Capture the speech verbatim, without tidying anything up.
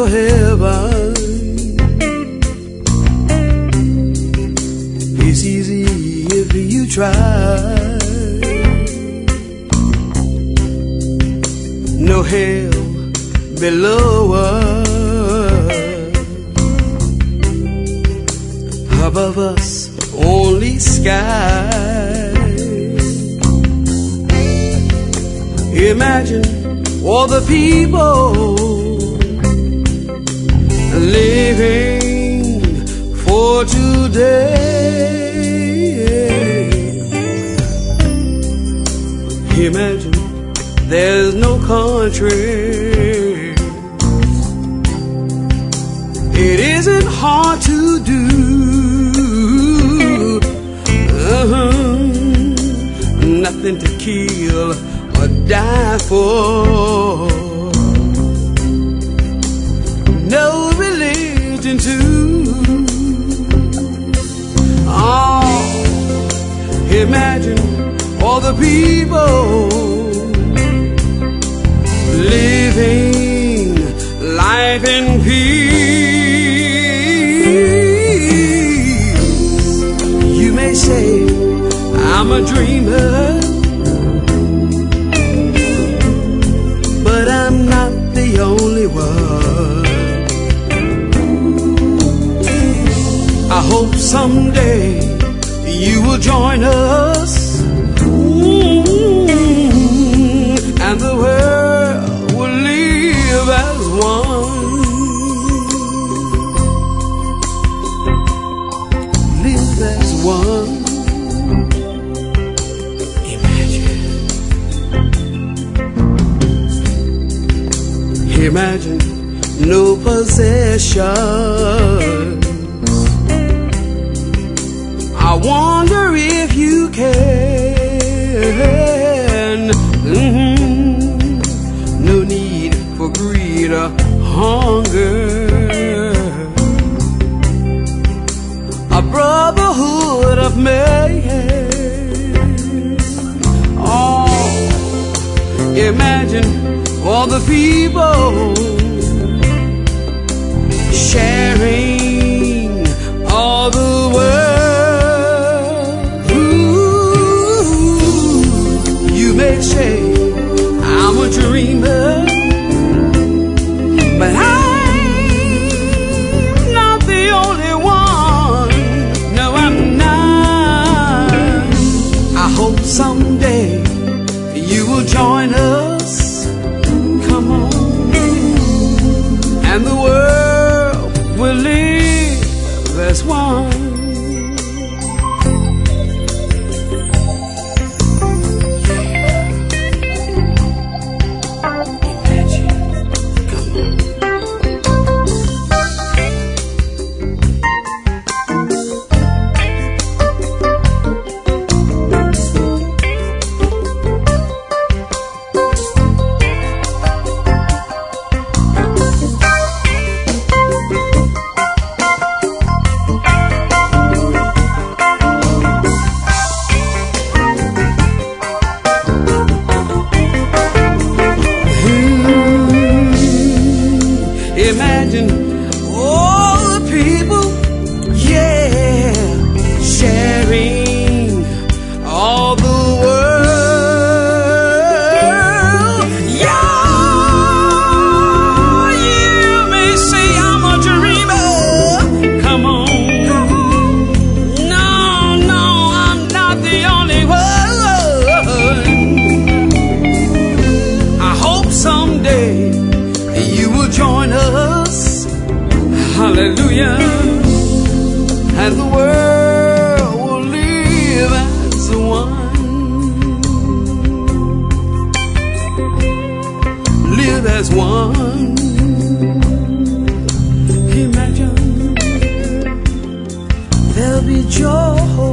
no heaven. It's easy if you try. No hell below us. Above us, only sky. Imagine all the people living for today. Imagine there's no country. It isn't hard to do. Uh-huh. Nothing to kill or die for. No religion too. Oh, imagine all the people living life in peace. You may say I'm a dreamer, but I'm not the only one. I hope someday you will join us, and the world will live as one. Live as one. Imagine no possession. I wonder if you can. Mm-hmm. No need for greed or hunger. A brotherhood of man. Oh, imagine all the people sharing all the world. Ooh, you may say I'm a dreamer, but I'm not the only one. No, I'm not. I hope someday you will join us, and the world will live as one. Imagine all the people, yeah, sharing all the world. Yeah, you may say I'm a dreamer. Come on, come on. No, no, I'm not the only one. I hope someday you will join us, hallelujah, and the world will live as one. Live as one. Imagine there'll be joy